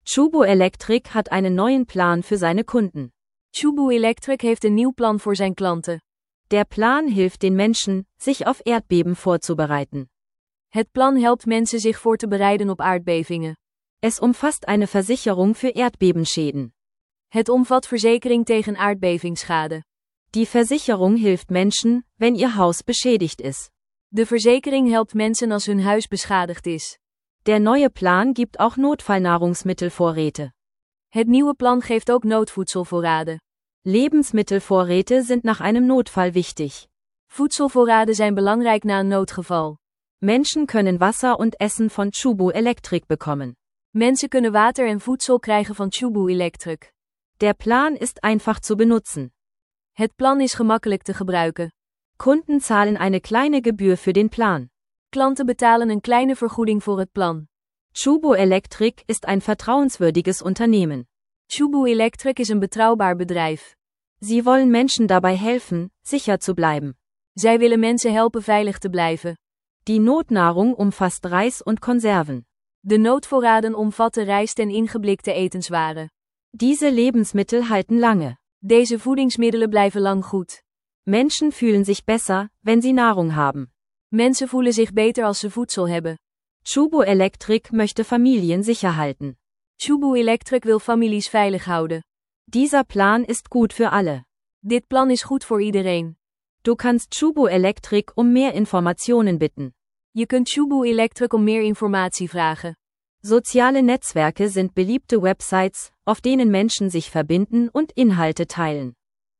Chubu Electric hat einen neuen Plan für seine Kunden. Chubu Electric heeft een nieuw plan voor zijn klanten. Der Plan hilft den Menschen, sich auf Erdbeben vorzubereiten. Het plan helpt mensen zich voor te bereiden op aardbevingen. Es umfasst eine Versicherung für Erdbebenschäden. Het omvat verzekering tegen aardbevingsschade. Die Versicherung hilft Menschen, wenn ihr Haus beschädigt ist. De verzekering helpt mensen als hun huis beschadigd is. Der neue Plan gibt auch Notfallnahrungsmittelvorräte. Het nieuwe plan geeft ook noodvoedselvoorraden. Lebensmittelvorräte sind nach einem Notfall wichtig. Voedselvoorraden zijn belangrijk na een noodgeval. Menschen können Wasser und Essen von Chubu Electric bekommen. Mensen kunnen water en voedsel krijgen van Chubu Electric. Der Plan ist einfach zu benutzen. Het plan is gemakkelijk te gebruiken. Kunden zahlen eine kleine Gebühr für den Plan. Klanten betalen een kleine vergoeding voor het plan. Chubu Electric ist ein vertrauenswürdiges Unternehmen. Chubu Electric is een betrouwbaar bedrijf. Sie wollen Menschen dabei helfen, sicher zu bleiben. Zij willen mensen helpen veilig te blijven. Die Notnahrung umfasst Reis und Konserven. De noodvoorraden omvatten rijst en ingeblikte etenswaren. Diese Lebensmittel halten lange. Deze voedingsmiddelen blijven lang goed. Menschen fühlen sich besser, wenn sie Nahrung haben. Mensen voelen zich beter als ze voedsel hebben. Chubu Electric möchte Familien sicher halten. Chubu Electric wil families veilig houden. Dieser Plan ist gut für alle. Dit plan is goed voor iedereen. Du kannst Chubu Electric um mehr Informationen bitten. Je kunt Chubu Electric om meer informatie vragen. Soziale Netzwerke sind beliebte Websites, auf denen Menschen sich verbinden und Inhalte teilen.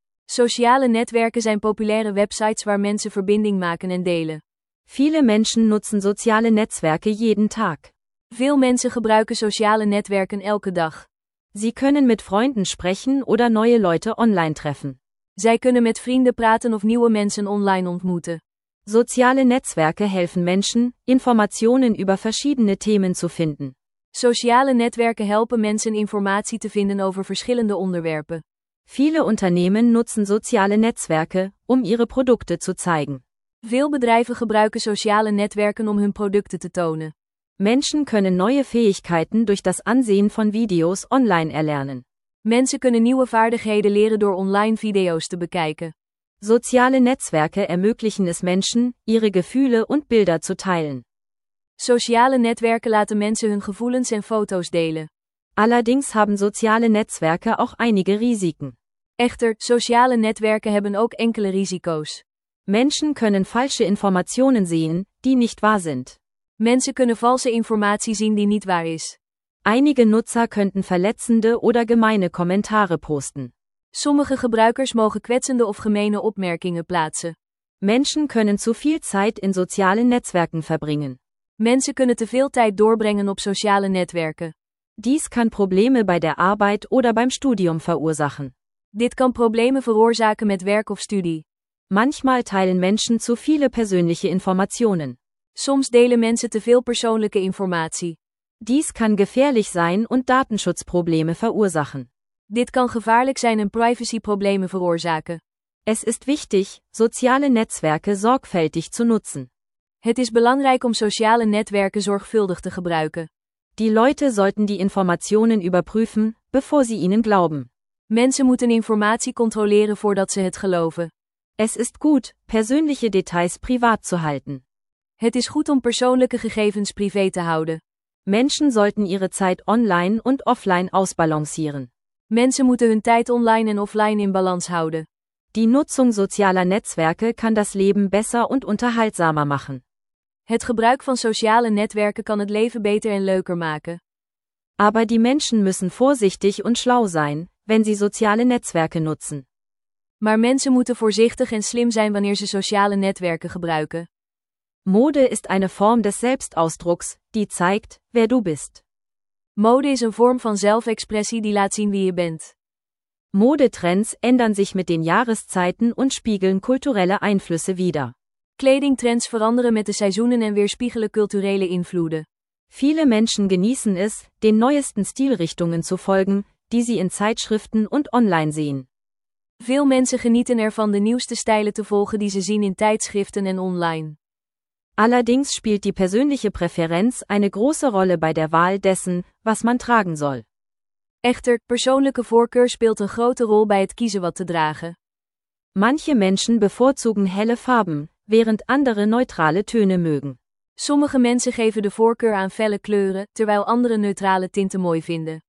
Sociale netwerken zijn populaire websites waar mensen verbinding maken en delen. Viele Menschen nutzen soziale Netzwerke jeden Tag. Veel mensen gebruiken sociale netwerken elke dag. Sie können mit Freunden sprechen oder neue Leute online treffen. Zij kunnen met vrienden praten of nieuwe mensen online ontmoeten. Soziale Netzwerke helfen Menschen, Informationen über verschiedene Themen zu finden. Sociale netwerken helpen mensen informatie te vinden over verschillende onderwerpen. Viele Unternehmen nutzen soziale Netzwerke, um ihre Produkte zu zeigen. Veel bedrijven gebruiken sociale netwerken om hun producten te tonen. Menschen können neue Fähigkeiten durch das Ansehen von Videos online erlernen. Mensen kunnen nieuwe vaardigheden leren door online video's te bekijken. Soziale Netzwerke ermöglichen es Menschen, ihre Gefühle und Bilder zu teilen. Sociale netwerken laten mensen hun gevoelens en foto's delen. Allerdings haben soziale Netzwerke auch einige Risiken. Echter, sociale netwerken hebben ook enkele risico's. Menschen können falsche Informationen sehen, die nicht wahr sind. Mensen kunnen valse informatie zien die niet waar is. Einige Nutzer könnten verletzende oder gemeine Kommentare posten. Sommige gebruikers mogen kwetsende of gemene opmerkingen plaatsen. Menschen können zu viel Zeit in sozialen Netzwerken verbringen. Mensen kunnen te veel tijd doorbrengen op sociale netwerken. Dies kann Probleme bei der Arbeit oder beim Studium verursachen. Dit kan problemen veroorzaken met werk of studie. Manchmal teilen Menschen zu viele persönliche Informationen. Soms delen mensen te veel persoonlijke informatie. Dies kann gefährlich sein und Datenschutzprobleme verursachen. Dit kan gevaarlijk zijn en privacyproblemen veroorzaken. Es ist wichtig, soziale Netzwerke sorgfältig zu nutzen. Het is belangrijk om sociale netwerken zorgvuldig te gebruiken. Die Leute sollten die Informationen überprüfen, bevor sie ihnen glauben. Mensen moeten informatie controleren voordat ze het geloven. Es ist gut, persönliche Details privat zu halten. Het is goed om persoonlijke gegevens privé te houden. Menschen sollten ihre Zeit online und offline ausbalancieren. Mensen moeten hun tijd online en offline in balans houden. Die Nutzung sozialer Netzwerke kann das Leben besser und unterhaltsamer machen. Het gebruik van sociale netwerken kan het leven beter en leuker maken. Aber die Menschen müssen vorsichtig und schlau sein, wenn sie soziale Netzwerke nutzen. Maar mensen moeten voorzichtig en slim zijn wanneer ze sociale netwerken gebruiken. Mode ist eine Form des Selbstausdrucks, die zeigt, wer du bist. Mode is een vorm van zelfexpressie die laat zien wie je bent. Modetrends ändern sich mit den Jahreszeiten und spiegeln kulturelle Einflüsse wider. Kledingtrends veranderen met de seizoenen en weerspiegelen culturele invloeden. Viele Menschen genießen es, den neuesten Stilrichtungen zu folgen, die sie in Zeitschriften und online sehen. Veel mensen genieten ervan de nieuwste stijlen te volgen die ze zien in tijdschriften en online. Allerdings spielt die persönliche Präferenz eine große Rolle bei der Wahl dessen, was man tragen soll. Echter, persoonlijke voorkeur speelt een grote rol bij het kiezen wat te dragen. Manche Menschen bevorzugen helle Farben, während andere neutrale Töne mögen. Sommige mensen geven de voorkeur aan felle kleuren, terwijl anderen neutrale tinten mooi vinden.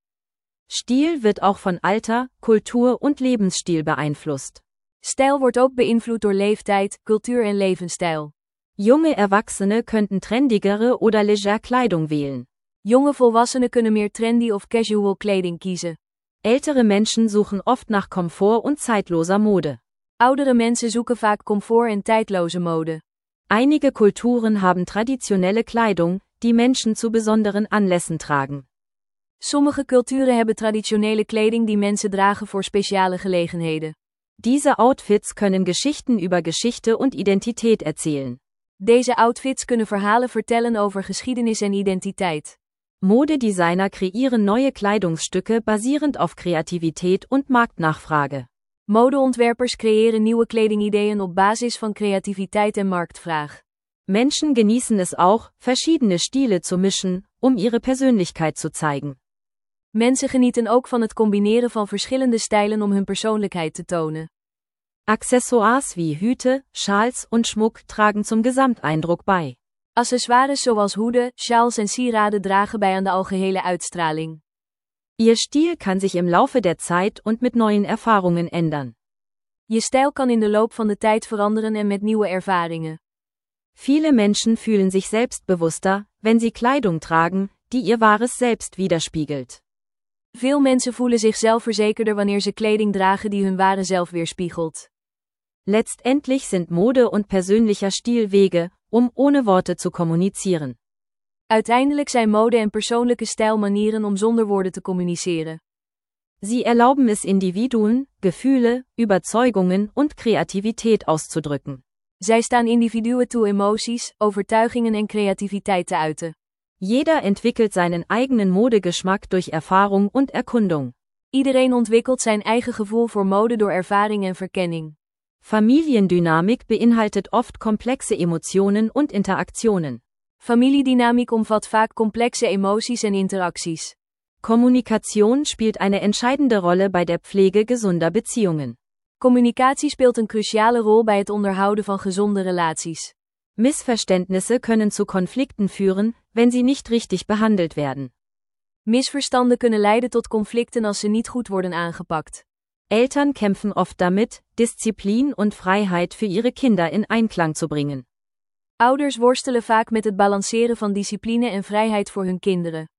Stil wird auch von Alter, Kultur und Lebensstil beeinflusst. Stijl wordt ook beïnvloed door leeftijd, cultuur en levensstijl. Junge Erwachsene könnten trendigere oder légere Kleidung wählen. Jonge volwassenen kunnen meer trendy of casual kleding kiezen. Ältere Menschen suchen oft nach Komfort und zeitloser Mode. Oudere mensen zoeken vaak comfort en tijdloze mode. Einige Kulturen haben traditionelle Kleidung, die Menschen zu besonderen Anlässen tragen. Sommige culturen hebben traditionele kleding die mensen dragen voor speciale gelegenheden. Diese Outfits können Geschichten über Geschichte und Identität erzählen. Deze outfits kunnen verhalen vertellen over geschiedenis en identiteit. Modedesigner kreieren neue Kleidungsstücke basierend auf Kreativität und Marktnachfrage. Modeontwerpers creëren nieuwe kledingideeën op basis van creativiteit en marktvraag. Menschen genießen es auch, verschiedene Stile zu mischen, ihre Persönlichkeit zu zeigen. Mensen genieten ook van het combineren van verschillende stijlen om hun persoonlijkheid te tonen. Accessoires wie Hüte, Schals und Schmuck tragen zum Gesamteindruck bei. Accessoires zoals hoeden, sjaals en sieraden dragen bij aan de algehele uitstraling. Ihr Stil kann sich im Laufe der Zeit und mit neuen Erfahrungen ändern. Je stijl kan in de loop van de tijd veranderen en met nieuwe ervaringen. Viele Menschen fühlen sich selbstbewusster, wenn sie Kleidung tragen, die ihr wahres Selbst widerspiegelt. Veel mensen voelen zich zelfverzekerder wanneer ze kleding dragen die hun ware zelf weerspiegelt. Letztendlich sind Mode und persönlicher Stil Wege, ohne Worte zu kommunizieren. Uiteindelijk zijn mode en persoonlijke stijl manieren om zonder woorden te communiceren. Sie erlauben es Individuen, Gefühle, Überzeugungen und Kreativität auszudrücken. Zij staan individuen toe emoties, overtuigingen en creativiteit te uiten. Jeder entwickelt seinen eigenen Modegeschmack durch Erfahrung und Erkundung. Iedereen ontwikkelt zijn eigen gevoel voor mode door ervaring en verkenning. Familiendynamik beinhaltet oft komplexe Emotionen und Interaktionen. Familiedynamiek omvat vaak complexe emoties en interacties. Kommunikation spielt eine entscheidende Rolle bei der Pflege gesunder Beziehungen. Communicatie speelt een cruciale rol bij het onderhouden van gezonde relaties. Missverständnisse können zu Konflikten führen, wenn sie nicht richtig behandelt werden. Misverstanden kunnen leiden tot conflicten als ze niet goed worden aangepakt. Eltern kämpfen oft damit, Disziplin und Freiheit für ihre Kinder in Einklang zu bringen. Ouders worstelen vaak met het balanceren van discipline en vrijheid voor hun kinderen.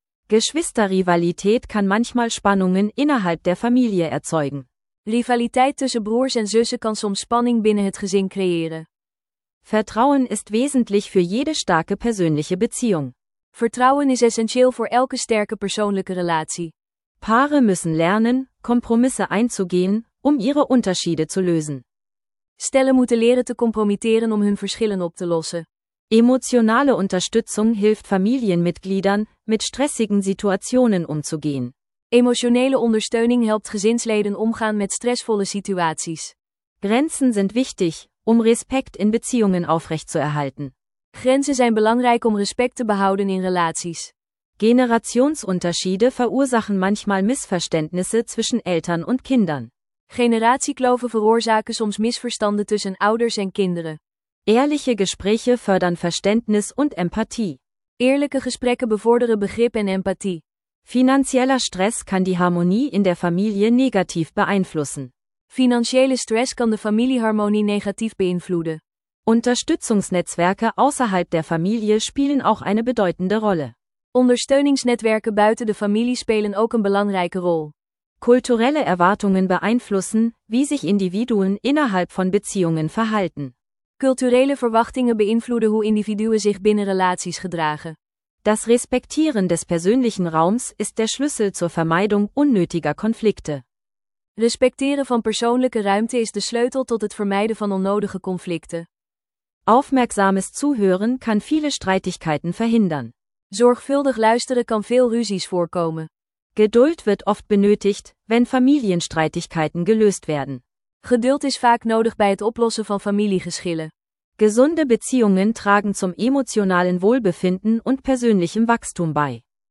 Geschwisterrivalität kann manchmal Spannungen innerhalb der Familie erzeugen. Rivaliteit tussen broers en zussen kan soms spanning binnen het gezin creëren. Vertrauen ist wesentlich für jede starke persönliche Beziehung. Vertrouwen is essentieel voor elke sterke persoonlijke relatie. Paare müssen lernen, Kompromisse einzugehen, ihre Unterschiede zu lösen. Stellen moeten leren te compromitteren om hun verschillen op te lossen. Emotionale Unterstützung hilft Familienmitgliedern, mit stressigen Situationen umzugehen. Emotionele ondersteuning helpt gezinsleden omgaan met stressvolle situaties. Grenzen sind wichtig, Respekt in Beziehungen aufrechtzuerhalten. Grenzen zijn belangrijk om respect te behouden in relaties. Generationsunterschiede verursachen manchmal Missverständnisse zwischen Eltern und Kindern. Generatiekloven veroorzaken soms misverstanden tussen ouders en kinderen. Ehrliche Gespräche fördern Verständnis und Empathie. Eerlijke gesprekken bevorderen begrip en empathie. Finanzieller Stress kann die Harmonie in der Familie negativ beeinflussen. Financiële stress kan de familieharmonie negatief beïnvloeden. Unterstützungsnetzwerke außerhalb der Familie spielen auch eine bedeutende Rolle. Ondersteuningsnetwerken buiten de familie spelen ook een belangrijke rol. Kulturelle Erwartungen beeinflussen, wie sich Individuen innerhalb von Beziehungen verhalten. Culturele verwachtingen beïnvloeden hoe individuen zich binnen relaties gedragen. Das Respektieren des persönlichen Raums ist der Schlüssel zur Vermeidung unnötiger Konflikte. Respecteren van persoonlijke ruimte is de sleutel tot het vermijden van onnodige conflicten. Aufmerksames Zuhören kann viele Streitigkeiten verhindern. Zorgvuldig luisteren kan veel ruzies voorkomen. Geduld wird oft benötigt, wenn Familienstreitigkeiten gelöst werden. Geduld is vaak nodig bij het oplossen van familiegeschillen. Gesunde Beziehungen tragen zum emotionalen Wohlbefinden und persönlichem Wachstum bei.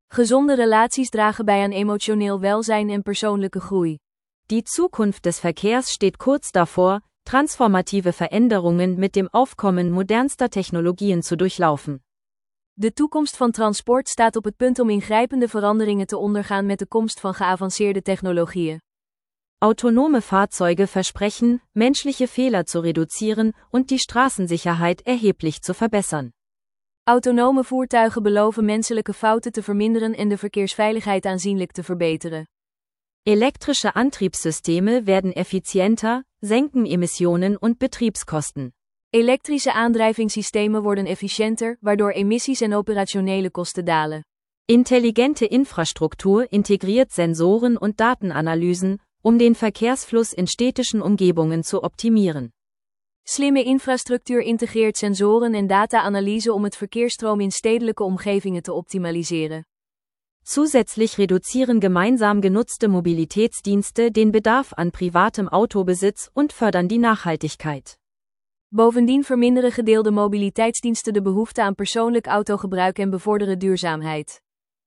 Gezonde relaties dragen bij aan emotioneel welzijn en persoonlijke groei. Die Zukunft des Verkehrs steht kurz davor, transformative Veränderungen mit dem Aufkommen modernster Technologien zu durchlaufen. De toekomst van transport staat op het punt om ingrijpende veranderingen te ondergaan met de komst van geavanceerde technologieën. Autonome Fahrzeuge versprechen, menschliche Fehler zu reduzieren und die Straßensicherheit erheblich zu verbessern. Autonome voertuigen beloven menselijke fouten te verminderen en de verkeersveiligheid aanzienlijk te verbeteren. Elektrische Antriebssysteme werden effizienter, senken Emissionen und Betriebskosten. Elektrische aandrijvingssystemen worden efficiënter, waardoor emissies en operationele kosten dalen. Intelligente Infrastruktur integriert Sensoren und Datenanalysen, um den Verkehrsfluss in städtischen Umgebungen zu optimieren. Slimme infrastructuur integreert sensoren en data-analyse om het verkeersstroom in stedelijke omgevingen te optimaliseren. Zusätzlich reduzieren gemeinsam genutzte Mobilitätsdienste den Bedarf an privatem Autobesitz und fördern die Nachhaltigkeit. Bovendien verminderen gedeelde mobiliteitsdiensten de behoefte aan persoonlijk autogebruik en bevorderen duurzaamheid.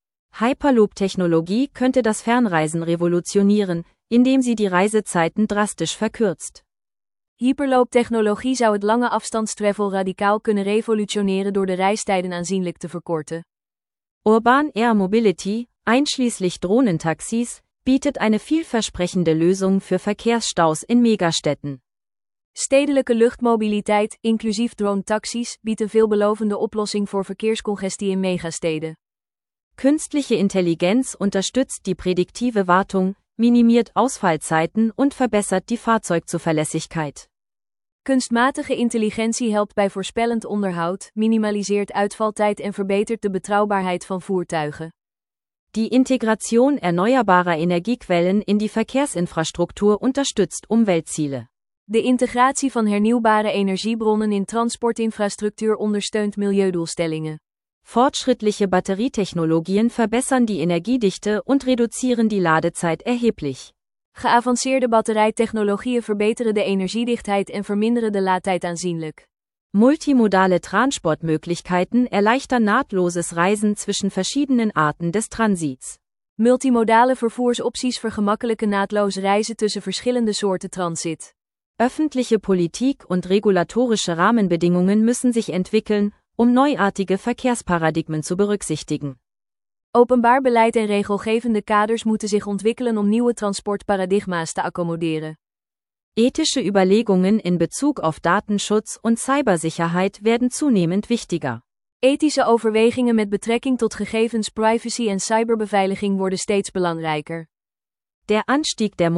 Hyperloop-Technologie könnte das Fernreisen revolutionieren, indem sie die Reisezeiten drastisch verkürzt. Hyperlooptechnologie zou het lange afstandstravel radicaal kunnen revolutioneren door de reistijden aanzienlijk te verkorten. Urban Air Mobility, einschließlich Drohnentaxis, bietet eine vielversprechende Lösung für Verkehrsstaus in Megastädten. Stedelijke luchtmobiliteit, inclusief drone-taxis, biedt een veelbelovende oplossing voor verkeerscongestie in megasteden. Künstliche Intelligenz unterstützt die prädiktive Wartung, minimiert Ausfallzeiten und verbessert die Fahrzeugzuverlässigkeit. Kunstmatige intelligentie helpt bij voorspellend onderhoud, minimaliseert uitvaltijd en verbetert de betrouwbaarheid van voertuigen. Die Integration erneuerbarer Energiequellen in die Verkehrsinfrastruktur unterstützt Umweltziele. De integratie van hernieuwbare energiebronnen in transportinfrastructuur ondersteunt milieudoelstellingen. Fortschrittliche Batterietechnologien verbessern die Energiedichte und reduzieren die Ladezeit erheblich. Geavanceerde batterijtechnologieën verbeteren de energiedichtheid en verminderen de laadtijd aanzienlijk. Multimodale Transportmöglichkeiten erleichtern nahtloses Reisen zwischen verschiedenen Arten des Transits. Multimodale vervoersopties vergemakkelijken naadloos reizen tussen verschillende soorten transit. Öffentliche Politik und regulatorische Rahmenbedingungen müssen sich entwickeln, um neuartige Verkehrsparadigmen zu berücksichtigen. Openbaar beleid en regelgevende kaders moeten zich ontwikkelen om nieuwe transportparadigma's te accommoderen. Ethische Überlegungen in Bezug auf Datenschutz und Cybersicherheit werden zunehmend wichtiger. Ethische overwegingen met betrekking tot gegevensprivacy en cyberbeveiliging worden steeds belangrijker. Der Anstieg der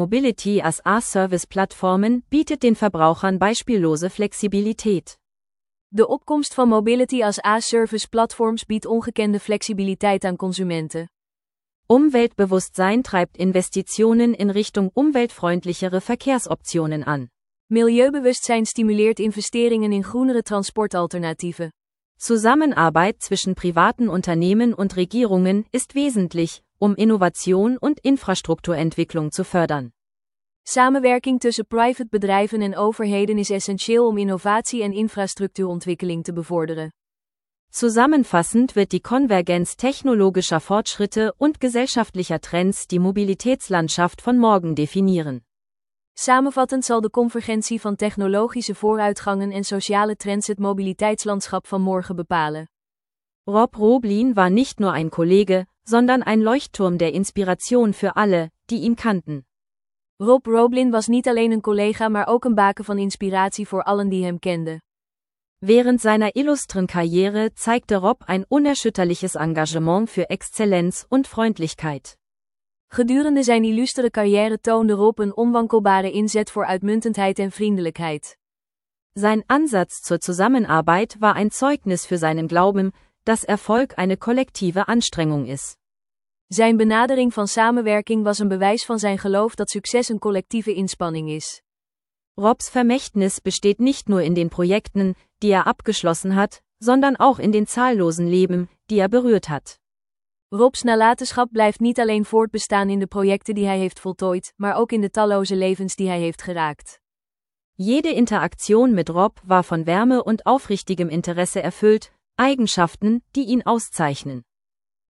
Mobility-as-a-Service-Plattformen bietet den Verbrauchern beispiellose Flexibilität. De opkomst van Mobility-as-a-Service-platforms biedt ongekende flexibiliteit aan consumenten. Umweltbewusstsein treibt Investitionen in Richtung umweltfreundlichere Verkehrsoptionen an. Milieubewustzijn stimuleert investeringen in groenere transportalternatieven. Zusammenarbeit zwischen privaten Unternehmen und Regierungen ist wesentlich, um Innovation und Infrastrukturentwicklung zu fördern. Samenwerking tussen private bedrijven en overheden is essentieel om innovatie en infrastructuurontwikkeling te bevorderen. Zusammenfassend wird die Konvergenz technologischer Fortschritte und gesellschaftlicher Trends die Mobilitätslandschaft von morgen definieren. Samenvattend zal de convergentie van technologische vooruitgangen en sociale trends het mobiliteitslandschap van morgen bepalen. Rob Roblin war nicht nur ein Kollege, sondern ein Leuchtturm der Inspiration für alle, die ihn kannten. Rob Roblin was niet alleen een collega maar ook een baken van inspiratie voor allen die hem kenden. Während seiner illustren Karriere zeigte Rob ein unerschütterliches Engagement für Exzellenz und Freundlichkeit. Gedurende zijn illustere carrière toonde Rob een onwankelbare inzet voor uitmuntendheid en vriendelijkheid. Sein Ansatz zur Zusammenarbeit war ein Zeugnis für seinen Glauben, dass Erfolg eine kollektive Anstrengung ist. Zijn benadering van samenwerking was een bewijs van zijn geloof dat succes een collectieve inspanning is. Robs Vermächtnis besteht nicht nur in den Projekten, die er abgeschlossen hat, sondern auch in den zahllosen Leben, die er berührt hat. Robs nalatenschap blijft niet alleen voortbestaan in de projecten die hij heeft voltooid, maar ook in de talloze levens die hij heeft geraakt. Jede Interaktion mit Rob war von Wärme und aufrichtigem Interesse erfüllt, Eigenschaften, die ihn auszeichnen.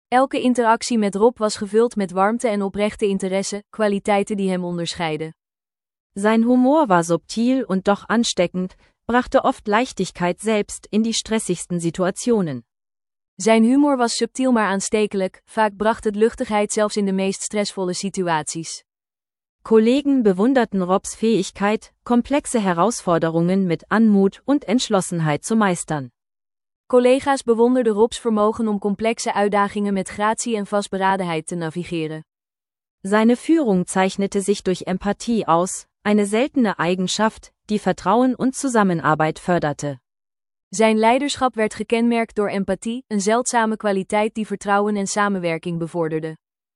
Elke interactie met Rob was gevuld met warmte en oprechte interesse, kwaliteiten die hem onderscheiden. Sein Humor war subtil und doch ansteckend, brachte oft Leichtigkeit selbst in die stressigsten Situationen. Zijn humor was subtiel maar aanstekelijk, vaak bracht het luchtigheid zelfs in de meest stressvolle situaties. Kollegen bewunderten Robs Fähigkeit, komplexe Herausforderungen mit Anmut und Entschlossenheit zu meistern. Collega's bewonderden Robs vermogen om complexe uitdagingen met gratie en vastberadenheid te navigeren. Seine Führung zeichnete sich durch Empathie aus, eine seltene Eigenschaft, die Vertrauen und Zusammenarbeit förderte. Zijn leiderschap werd gekenmerkt door empathie, een zeldzame kwaliteit die vertrouwen en samenwerking bevorderde.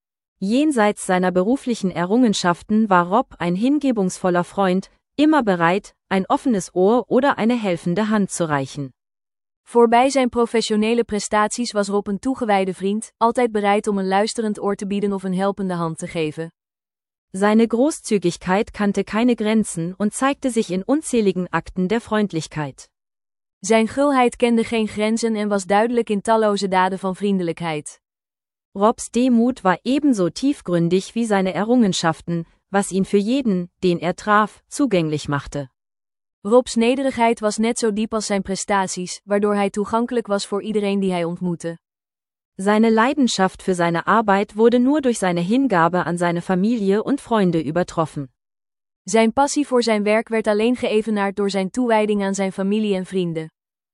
Jenseits seiner beruflichen Errungenschaften war Rob ein hingebungsvoller Freund, immer bereit, ein offenes Ohr oder eine helfende Hand zu reichen. Voorbij zijn professionele prestaties was Rob een toegewijde vriend, altijd bereid om een luisterend oor te bieden of een helpende hand te geven. Seine Großzügigkeit kannte keine Grenzen und zeigte sich in unzähligen Akten der Freundlichkeit. Zijn gulheid kende geen grenzen en was duidelijk in talloze daden van vriendelijkheid. Robs Demut war ebenso tiefgründig wie seine Errungenschaften, was ihn für jeden, den er traf, zugänglich machte. Robs nederigheid was net zo diep als zijn prestaties, waardoor hij toegankelijk was voor iedereen die hij ontmoette. Seine Leidenschaft für seine Arbeit wurde nur durch seine Hingabe an seine Familie und Freunde übertroffen. Zijn passie voor zijn werk werd alleen geëvenaard door zijn toewijding aan zijn familie en vrienden.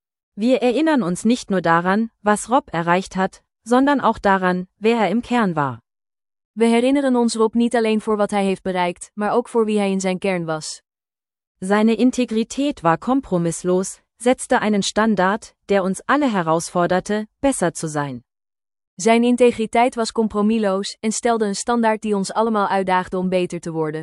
Wir erinnern uns nicht nur daran, was Rob erreicht hat, sondern auch daran, wer er im Kern war. We herinneren ons Rob niet alleen voor wat hij heeft bereikt, maar ook voor wie hij in zijn kern was. Seine Integrität war kompromisslos, setzte einen Standard, der uns alle herausforderte, besser zu sein. Zijn integriteit was compromisloos en stelde een standaard die ons allemaal uitdaagde om beter te worden.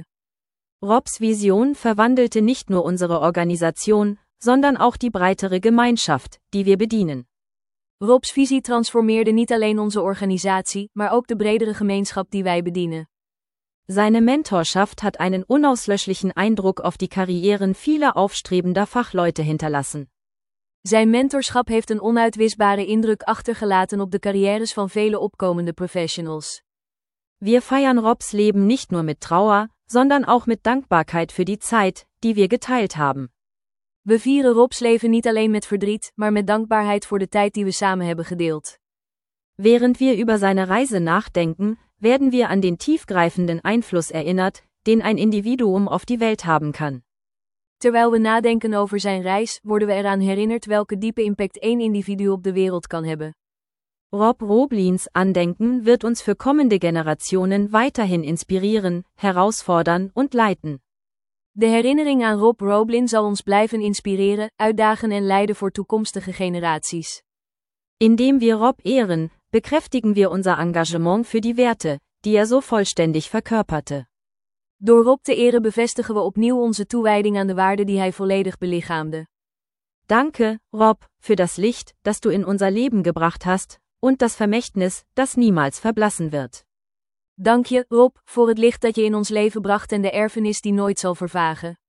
Robs Vision verwandelte nicht nur unsere Organisation, sondern auch die breitere Gemeinschaft, die wir bedienen. Robs visie transformeerde niet alleen onze organisatie, maar ook de bredere gemeenschap die wij bedienen. Seine Mentorschaft hat einen unauslöschlichen Eindruck auf die Karrieren vieler aufstrebender Fachleute hinterlassen. Zijn mentorschap heeft een onuitwisbare indruk achtergelaten op de carrières van vele opkomende professionals. Wir feiern Robs Leben nicht nur mit Trauer, sondern auch mit Dankbarkeit für die Zeit, die wir geteilt haben. We vieren Robs leven niet alleen met verdriet, maar met dankbaarheid voor de tijd die we samen hebben gedeeld. Während wir über seine Reise nachdenken, werden wir an den tiefgreifenden Einfluss erinnert, den ein Individuum auf die Welt haben kann. Terwijl we nadenken over zijn reis, worden we eraan herinnerd welke diepe impact één individu op de wereld kan hebben. Rob Roblins Andenken wird uns für kommende Generationen weiterhin inspirieren, herausfordern und leiten. De herinnering aan Rob Roblin zal ons blijven inspireren, uitdagen en leiden voor toekomstige generaties. Indem wir Rob ehren, bekräftigen wir unser Engagement für die Werte, die er so vollständig verkörperte. Door Rob te eren bevestigen we opnieuw onze toewijding aan de waarden die hij volledig belichaamde. Danke, Rob, für das Licht, das du in unser Leben gebracht hast, und das Vermächtnis, das niemals verblassen wird. Dank je, Rob, voor het licht dat je in ons leven bracht en de erfenis die nooit zal vervagen.